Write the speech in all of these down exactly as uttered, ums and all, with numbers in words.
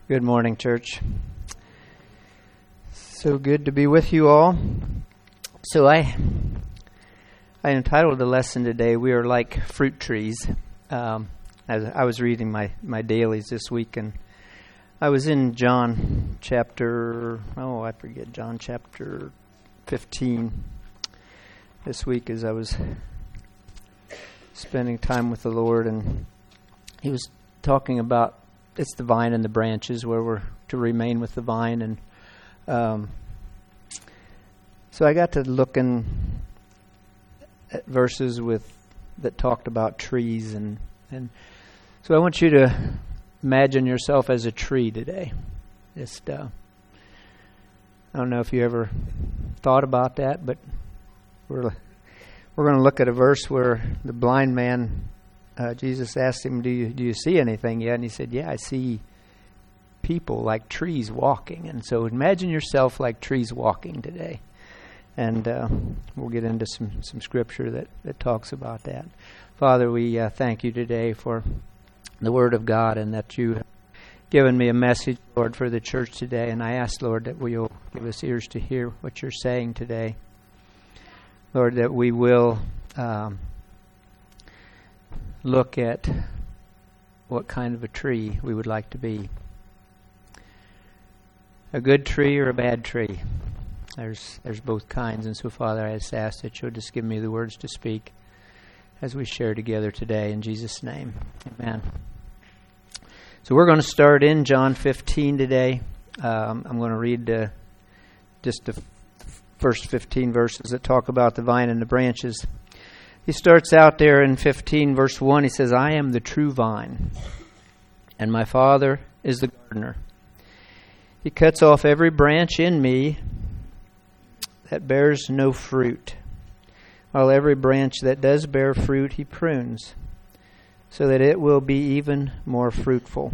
Good morning, church. So good to be with you all. So I I entitled the lesson today, "We Are Like Fruit Trees." Um, as I was reading my, my dailies this week, and I was in John chapter, oh, I forget, John chapter fifteen this week as I was spending time with the Lord, and he was talking about it's the vine and the branches where we're to remain with the vine. And um, so I got to looking at verses with that talked about trees. And, and so I want you to imagine yourself as a tree today. Just, uh, I don't know if you ever thought about that, but we're, we're going to look at a verse where the blind man, Uh, Jesus asked him, do you do you see anything yet? And he said, yeah, I see people like trees walking. And so imagine yourself like trees walking today. And uh, we'll get into some, some scripture that, that talks about that. Father, we uh, thank you today for the Word of God, and that you have given me a message, Lord, for the church today. And I ask, Lord, that you'll give us ears to hear what you're saying today. Lord, that we will Um, look at what kind of a tree we would like to be. A good tree or a bad tree. There's there's both kinds. And so, Father, I just ask that you'll just give me the words to speak as we share together today. In Jesus' name, amen. So we're going to start in John fifteen today. Um, I'm going to read uh, just the f- first fifteen verses that talk about the vine and the branches. He starts out there in fifteen, verse one. He says, I am the true vine, and my Father is the gardener. He cuts off every branch in me that bears no fruit, while every branch that does bear fruit he prunes, so that it will be even more fruitful.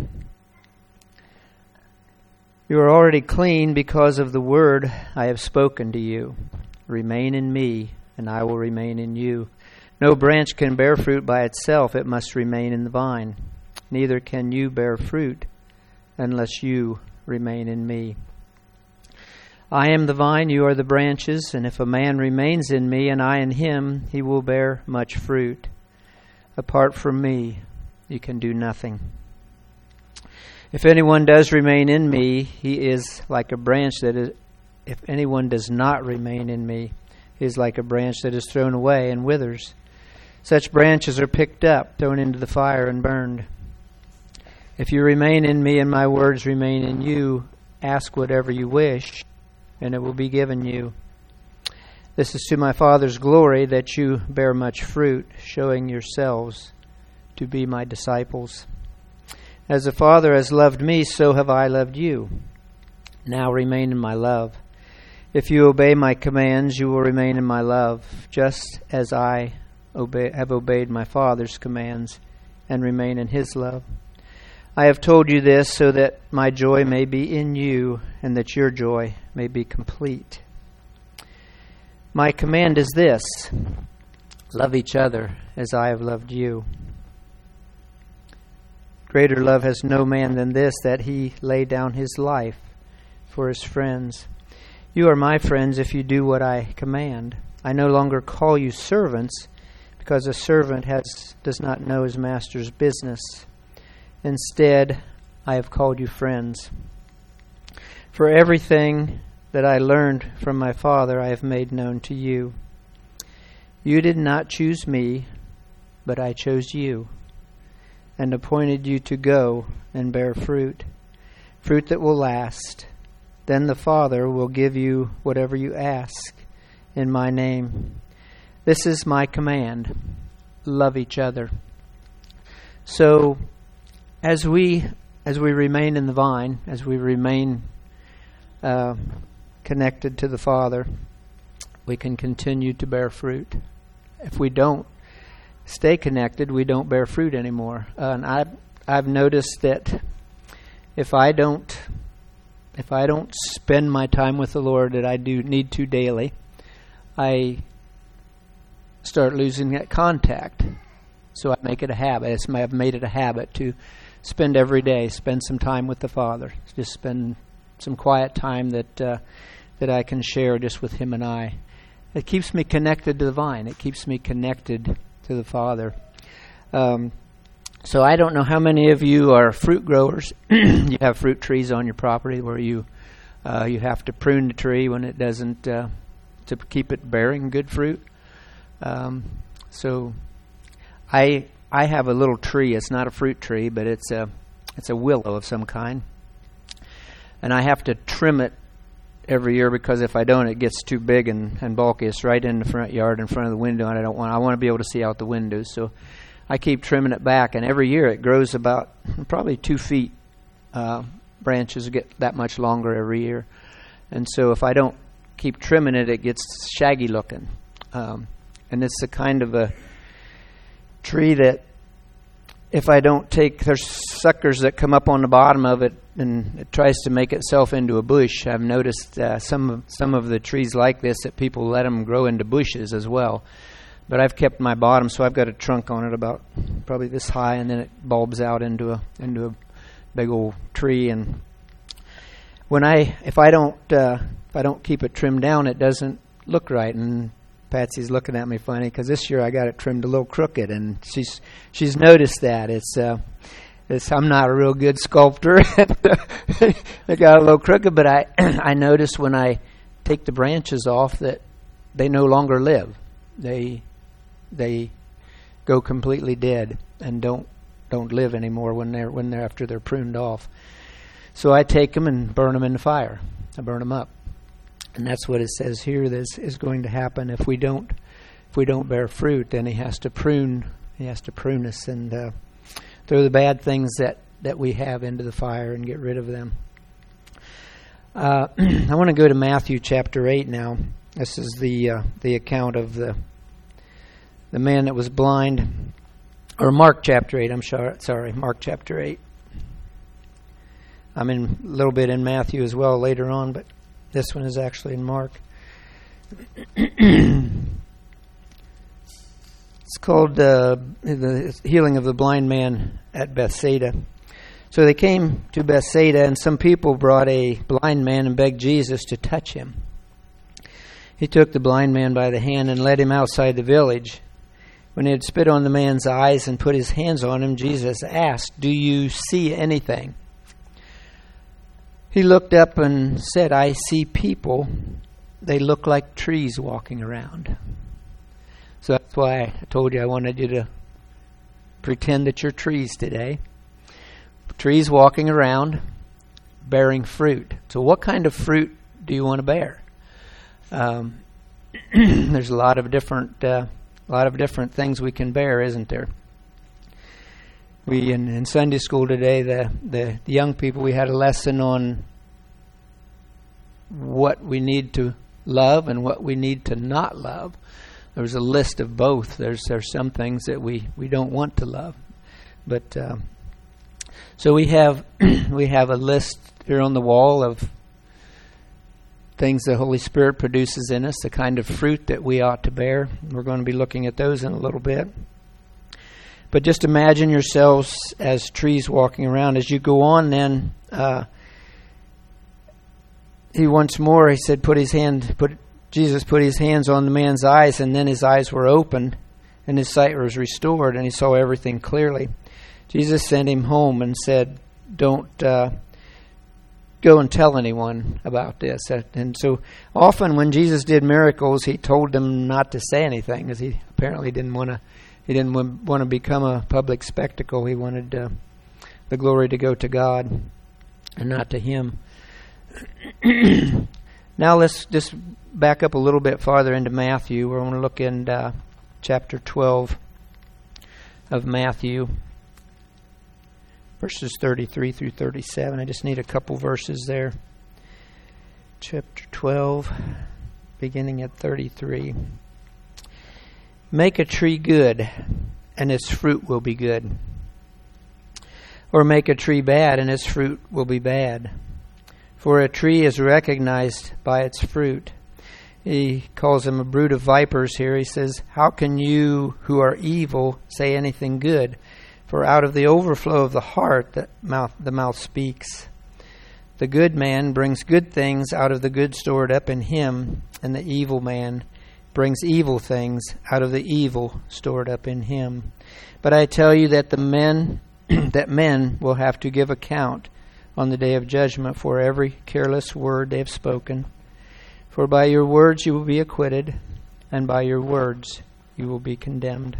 You are already clean because of the word I have spoken to you. Remain in me, and I will remain in you. No branch can bear fruit by itself. It must remain in the vine. Neither can you bear fruit unless you remain in me. I am the vine, you are the branches, and if a man remains in me and I in him, he will bear much fruit. Apart from me, you can do nothing. If anyone does remain in me, he is like a branch that is, if anyone does not remain in me, he is like a branch that is thrown away and withers. Such branches are picked up, thrown into the fire, and burned. If you remain in me and my words remain in you, ask whatever you wish, and it will be given you. This is to my Father's glory, that you bear much fruit, showing yourselves to be my disciples. As the Father has loved me, so have I loved you. Now remain in my love. If you obey my commands, you will remain in my love, just as I Obey, have obeyed my Father's commands and remain in his love. I have told you this so that my joy may be in you and that your joy may be complete. My command is this: love each other as I have loved you. Greater love has no man than this, that he lay down his life for his friends. You are my friends if you do what I command. I no longer call you servants, because a servant has does not know his master's business. Instead, I have called you friends. For everything that I learned from my Father I have made known to you. You did not choose me, but I chose you, and appointed you to go and bear fruit, fruit that will last. Then the Father will give you whatever you ask in my name. This is my command: love each other. So, as we as we remain in the vine, as we remain uh, connected to the Father, we can continue to bear fruit. If we don't stay connected, we don't bear fruit anymore. Uh, and I I've noticed that if I don't if I don't spend my time with the Lord that I do need to daily, I start losing that contact. So I make it a habit. It's, I've made it a habit to spend every day, spend some time with the Father. Just spend some quiet time that uh, that I can share just with Him and I. It keeps me connected to the vine. It keeps me connected to the Father. Um, so I don't know how many of you are fruit growers. You have fruit trees on your property where you uh, you have to prune the tree when it doesn't uh, to keep it bearing good fruit. Um, so I I have a little tree. It's not a fruit tree, but it's a it's a willow of some kind, and I have to trim it every year because if I don't, it gets too big and, and bulky. It's right in the front yard, in front of the window, and I don't want. I want to be able to see out the windows, so I keep trimming it back. And every year, it grows about probably two feet. Uh, branches get that much longer every year, and so if I don't keep trimming it, it gets shaggy looking. Um, and it's the kind of a tree that if I don't take, there's suckers that come up on the bottom of it and it tries to make itself into a bush. I've noticed uh, some of, some of the trees like this that people let them grow into bushes as well. But I've kept my bottom, so I've got a trunk on it about probably this high, and then it bulbs out into a into a big old tree. And when I if I don't uh, if I don't keep it trimmed down, it doesn't look right. And Patsy's looking at me funny because this year I got it trimmed a little crooked, and she's she's noticed that. It's uh, it's I'm not a real good sculptor. I got a little crooked, but I I notice when I take the branches off that they no longer live. They they go completely dead and don't don't live anymore when they're when they're after they're pruned off. So I take them and burn them in the fire. I burn them up. And that's what it says here. This is going to happen if we don't, if we don't bear fruit. Then He has to prune. He has to prune us and uh, throw the bad things that, that we have into the fire and get rid of them. Uh, I want to go to Matthew chapter eight now. This is the uh, the account of the the man that was blind, or Mark chapter eight. I'm sorry, sorry, Mark chapter eight. I'm in a little bit in Matthew as well later on, but this one is actually in Mark. It's called uh, the healing of the blind man at Bethsaida. So they came to Bethsaida, and some people brought a blind man and begged Jesus to touch him. He took the blind man by the hand and led him outside the village. When he had spit on the man's eyes and put his hands on him, Jesus asked, "Do you see anything?" He looked up and said, "I see people. They look like trees walking around." So that's why I told you I wanted you to pretend that you're trees today. Trees walking around, bearing fruit. So what kind of fruit do you want to bear? Um, there's a lot of different, uh, a lot of different things we can bear, isn't there? We in, in Sunday school today, the, the the young people, we had a lesson on what we need to love and what we need to not love. There was a list of both. There's there's some things that we, we don't want to love, but uh, so we have we have a list here on the wall of things the Holy Spirit produces in us, the kind of fruit that we ought to bear. We're going to be looking at those in a little bit. But just imagine yourselves as trees walking around. As you go on, then uh, he once more he said, "Put his hand." Put Jesus put his hands on the man's eyes, and then his eyes were opened, and his sight was restored, and he saw everything clearly. Jesus sent him home and said, "Don't uh, go and tell anyone about this." And so often when Jesus did miracles, he told them not to say anything, because he apparently didn't want to. He didn't want to become a public spectacle. He wanted uh, the glory to go to God and not to him. Now let's just back up a little bit farther into Matthew. We're going to look in uh, chapter twelve of Matthew, verses thirty-three through thirty-seven. I just need a couple verses there. Chapter twelve, beginning at thirty-three. "Make a tree good, and its fruit will be good. Or make a tree bad, and its fruit will be bad. For a tree is recognized by its fruit." He calls them a brood of vipers here. He says, "How can you who are evil say anything good? For out of the overflow of the heart the mouth, the mouth speaks. The good man brings good things out of the good stored up in him, and the evil man brings evil things out of the evil stored up in him. But I tell you that the men that men will have to give account on the day of judgment for every careless word they have spoken. For by your words you will be acquitted, and by your words you will be condemned.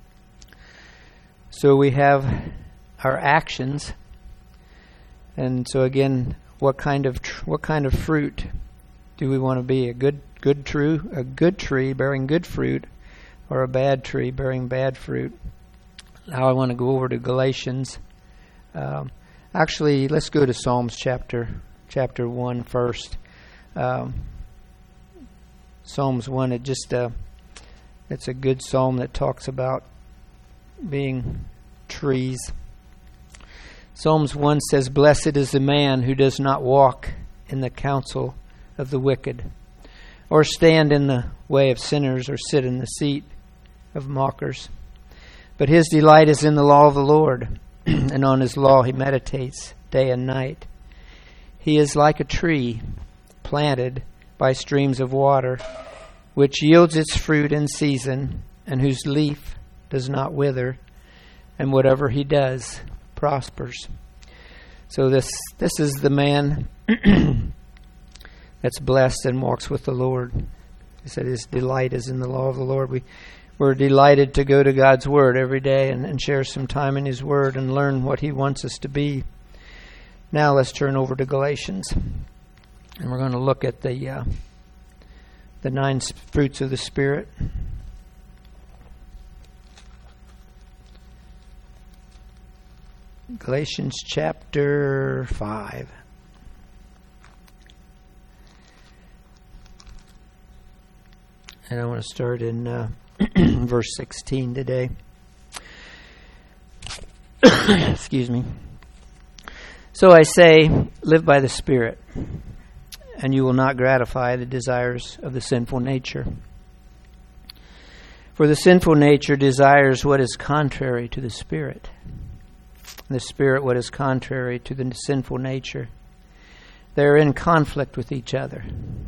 So we have our actions, and so again, what kind of tr- what kind of fruit do we want to be? A good good true a good tree bearing good fruit, or a bad tree bearing bad fruit? Now I want to go over to Galatians. Um, actually, let's go to Psalms chapter chapter one first. Um, Psalms one. It just uh, it's a good psalm that talks about being trees. Psalms one says, "Blessed is the man who does not walk in the counsel of the wicked, or stand in the way of sinners, or sit in the seat of mockers. But his delight is in the law of the Lord, and on his law he meditates day and night. He is like a tree planted by streams of water, which yields its fruit in season, and whose leaf does not wither, and whatever he does prospers." So this this is the man that's blessed and walks with the Lord. He said his delight is in the law of the Lord. We, we're delighted to go to God's Word every day and, and share some time in His Word and learn what He wants us to be. Now let's turn over to Galatians. And we're going to look at the uh, the nine fruits of the Spirit. Galatians chapter five. And I want to start in uh, verse sixteen today. Excuse me. "So I say, live by the Spirit, and you will not gratify the desires of the sinful nature. For the sinful nature desires what is contrary to the Spirit, the Spirit what is contrary to the sinful nature. They are in conflict with each other,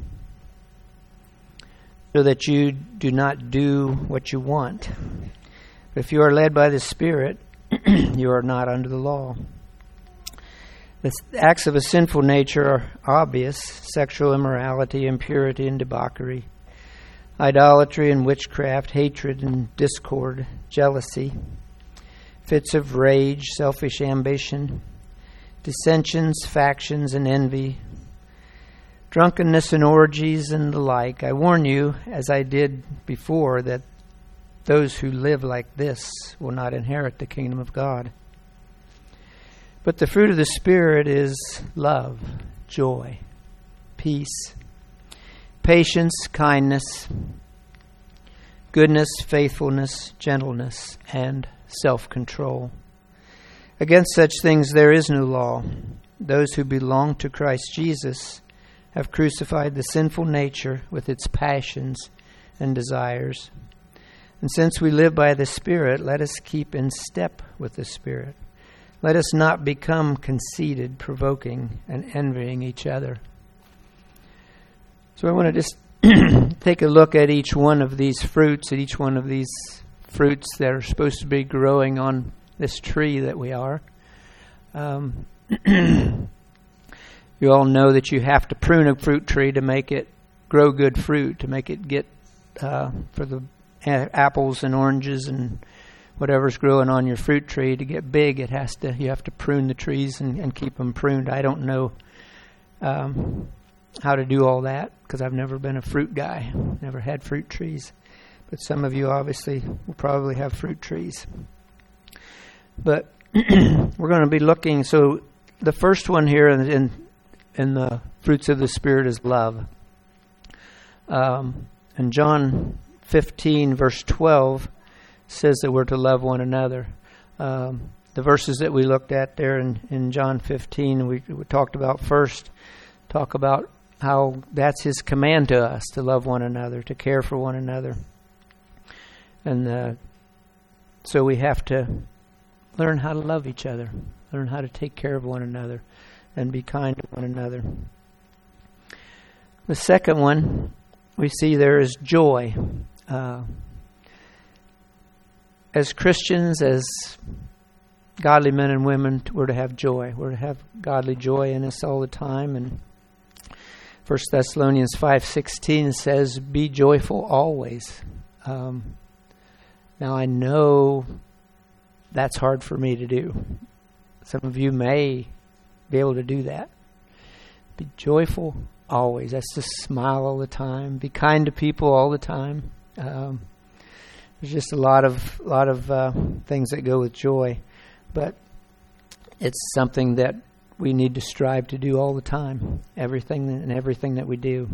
so that you do not do what you want. But if you are led by the Spirit, you are not under the law. The acts of a sinful nature are obvious: sexual immorality, impurity and debauchery, idolatry and witchcraft, hatred and discord, jealousy, fits of rage, selfish ambition, dissensions, factions, and envy, drunkenness and orgies and the like. I warn you, as I did before, that those who live like this will not inherit the kingdom of God. But the fruit of the Spirit is love, joy, peace, patience, kindness, goodness, faithfulness, gentleness, and self-control. Against such things there is no law. Those who belong to Christ Jesus have crucified the sinful nature with its passions and desires. And since we live by the Spirit, let us keep in step with the Spirit. Let us not become conceited, provoking, and envying each other." So I want to just take a look at each one of these fruits, at each one of these fruits that are supposed to be growing on this tree that we are. Um, you all know that you have to prune a fruit tree to make it grow good fruit, to make it get uh, for the a- apples and oranges and whatever's growing on your fruit tree to get big. It has to. You have to prune the trees and, and keep them pruned. I don't know um, how to do all that because I've never been a fruit guy. Never had fruit trees. But some of you obviously will probably have fruit trees. But we're going to be looking. So the first one here in, in, in the fruits of the Spirit is love. Um, and John fifteen, verse twelve, says that we're to love one another. Um, the verses that we looked at there in, in John fifteen, we, we talked about first, talk about how that's His command to us, to love one another, to care for one another. And uh, so we have to learn how to love each other, learn how to take care of one another, and be kind to one another. The second one we see there is joy. Uh, as Christians, as godly men and women, we're to have joy. We're to have godly joy in us all the time. And First Thessalonians five sixteen says, "Be joyful always." Um, now I know that's hard for me to do. Some of you may be able to do that. Be joyful always. That's to smile all the time. Be kind to people all the time. Um, there's just a lot of lot of uh, things that go with joy, but it's something that we need to strive to do all the time. Everything and everything that we do.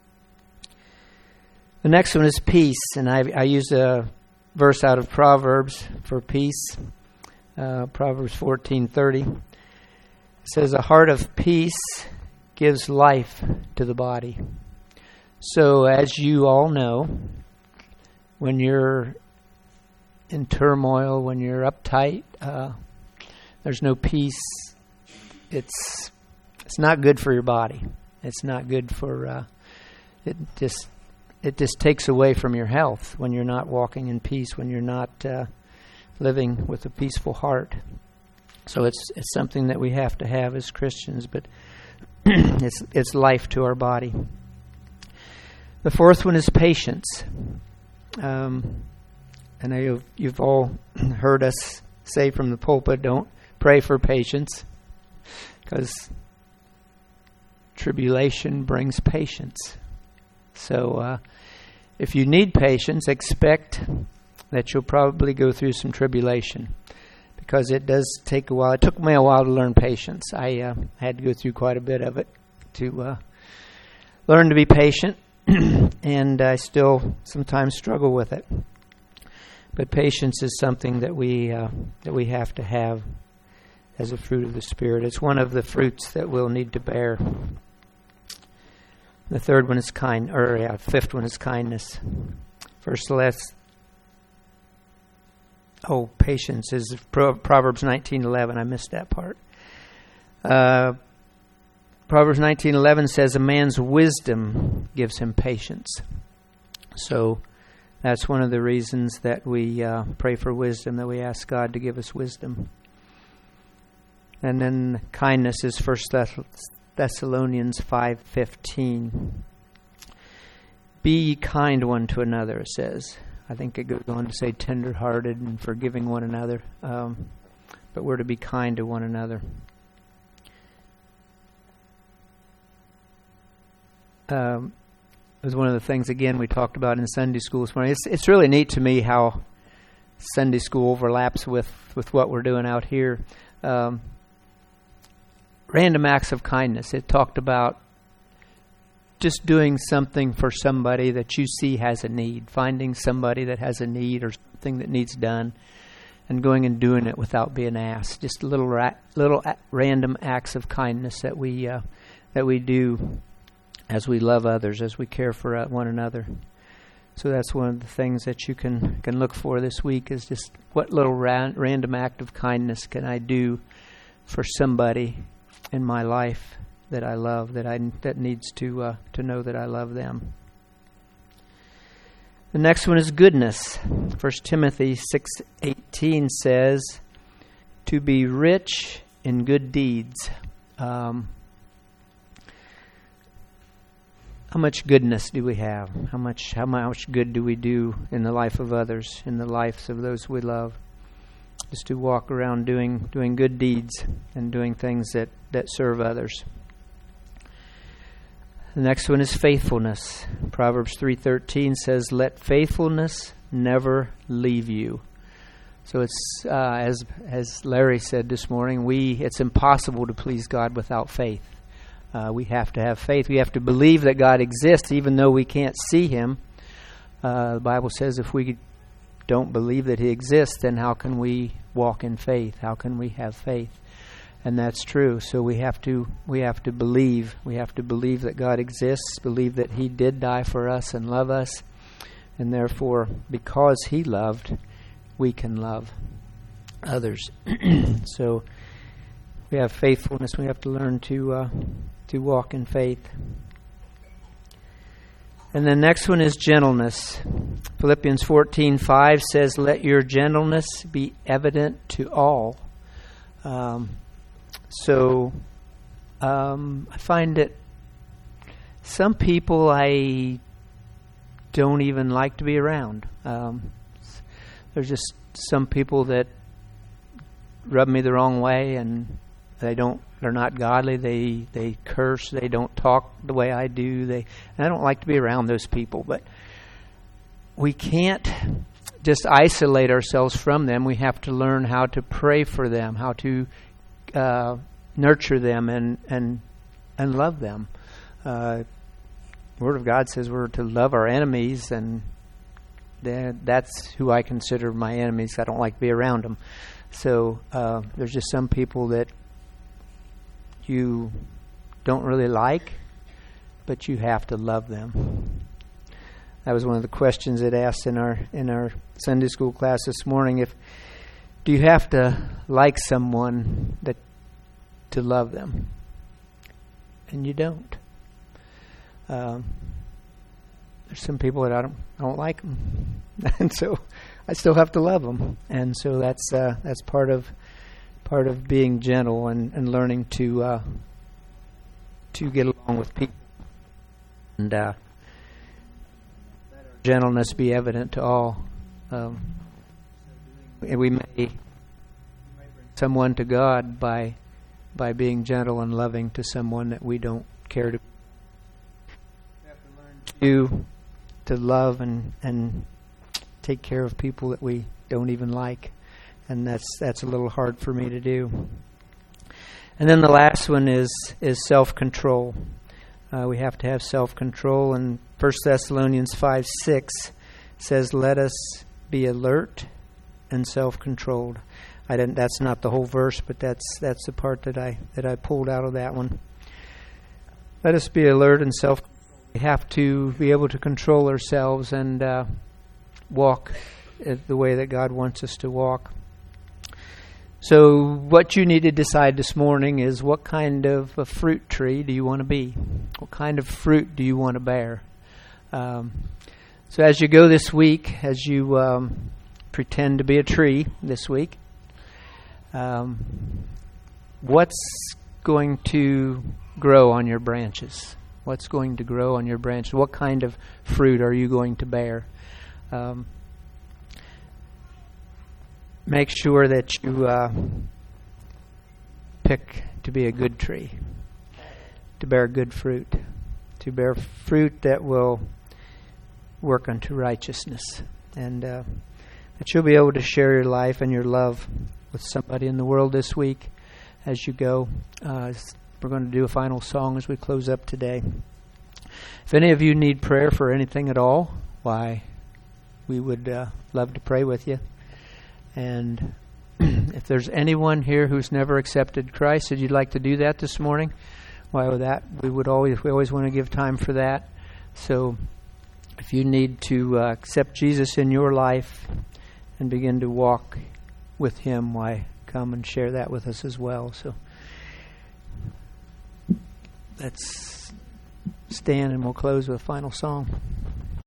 The next one is peace, and I, I use a verse out of Proverbs for peace. Uh, Proverbs fourteen thirty. It says, "A heart of peace gives life to the body." So, as you all know, when you're in turmoil, when you're uptight, uh, there's no peace. It's it's not good for your body. It's not good for. Uh, it just it just takes away from your health when you're not walking in peace. When you're not uh, living with a peaceful heart. So it's it's something that we have to have as Christians, but it's it's life to our body. The fourth one is patience. Um, and I, you've, you've all heard us say from the pulpit, don't pray for patience, because tribulation brings patience. So uh, if you need patience, expect that you'll probably go through some tribulation, because it does take a while. It took me a while to learn patience. I uh, had to go through quite a bit of it to uh, learn to be patient, and I still sometimes struggle with it. But patience is something that we uh, that we have to have as a fruit of the Spirit. It's one of the fruits that we'll need to bear. The third one is kind, or yeah, fifth one is kindness. First, let's. Oh, patience is Proverbs nineteen eleven. I missed that part. Uh, Proverbs nineteen eleven says, "A man's wisdom gives him patience." So that's one of the reasons that we uh, pray for wisdom, that we ask God to give us wisdom. And then kindness is First Thessalonians five fifteen. "Be ye kind one to another," it says. I think it goes on to say tender-hearted and forgiving one another. Um, but we're to be kind to one another. Um, it was one of the things, again, we talked about in Sunday school this morning. It's, it's really neat to me how Sunday school overlaps with, with what we're doing out here. Um, random acts of kindness. It talked about just doing something for somebody that you see has a need, finding somebody that has a need or something that needs done, and going and doing it without being asked. Just little ra- little a- random acts of kindness that we uh, that we do as we love others, as we care for uh, one another. So that's one of the things that you can can look for this week, is just what little ra- random act of kindness can I do for somebody in my life that I love, that I that needs to uh, to know that I love them. The next one is goodness. First Timothy six eighteen says, "To be rich in good deeds." Um, how much goodness do we have? How much how much good do we do in the life of others, in the lives of those we love? Just to walk around doing doing good deeds and doing things that, that serve others. The next one is faithfulness. Proverbs three thirteen says, "Let faithfulness never leave you." So it's uh, as as Larry said this morning, we it's impossible to please God without faith. Uh, we have to have faith. We have to believe that God exists, even though we can't see Him. Uh, the Bible says if we don't believe that He exists, then how can we walk in faith? How can we have faith? And that's true. So we have to we have to believe. We have to believe that God exists, believe that He did die for us and love us. And therefore, because He loved, we can love. others. So we have faithfulness. We have to learn to uh, to walk in faith. And the next one is gentleness. Philippians fourteen five says, "Let your gentleness be evident to all." Um, so um, I find that some people I don't even like to be around. Um, there's just some people that rub me the wrong way, and they don't. They're not godly. They they curse. They don't talk the way I do. They. And I don't like to be around those people. But we can't just isolate ourselves from them. We have to learn how to pray for them, how to uh, nurture them, and and and love them. Uh, Word of God says we're to love our enemies, and that's who I consider my enemies. I don't like to be around them. So uh, there's just some people that you don't really like, but you have to love them. That was one of the questions it asked in our in our Sunday school class this morning. If do you have to like someone that to love them? And you don't. Um, there's some people that I don't I don't like them, and so I still have to love them. And so that's uh, that's part of part of being gentle and, and learning to uh, to get along with people, and uh, let our gentleness be evident to all. Um, and we may bring someone to God by by being gentle and loving to someone that we don't care to. We have to learn to to love and and take care of people that we don't even like. And that's that's a little hard for me to do. And then the last one is is self-control. Uh, we have to have self-control. And First Thessalonians five six says, "Let us be alert and self-controlled." I didn't. That's not the whole verse, but that's that's the part that I that I pulled out of that one. Let us be alert and self-controlled. We have to be able to control ourselves and uh, walk the way that God wants us to walk. So what you need to decide this morning is, what kind of a fruit tree do you want to be? What kind of fruit do you want to bear? Um, so as you go this week, as you um, pretend to be a tree this week, um, what's going to grow on your branches? What's going to grow on your branches? What kind of fruit are you going to bear? Um, Make sure that you uh, pick to be a good tree, to bear good fruit, to bear fruit that will work unto righteousness, and uh, that you'll be able to share your life and your love with somebody in the world this week as you go. Uh, we're going to do a final song as we close up today. If any of you need prayer for anything at all, why, we would uh, love to pray with you. And if there's anyone here who's never accepted Christ, would you like to do that this morning? Why would that? We would always we always want to give time for that. So if you need to uh, accept Jesus in your life and begin to walk with Him, why, come and share that with us as well. So let's stand and we'll close with a final song.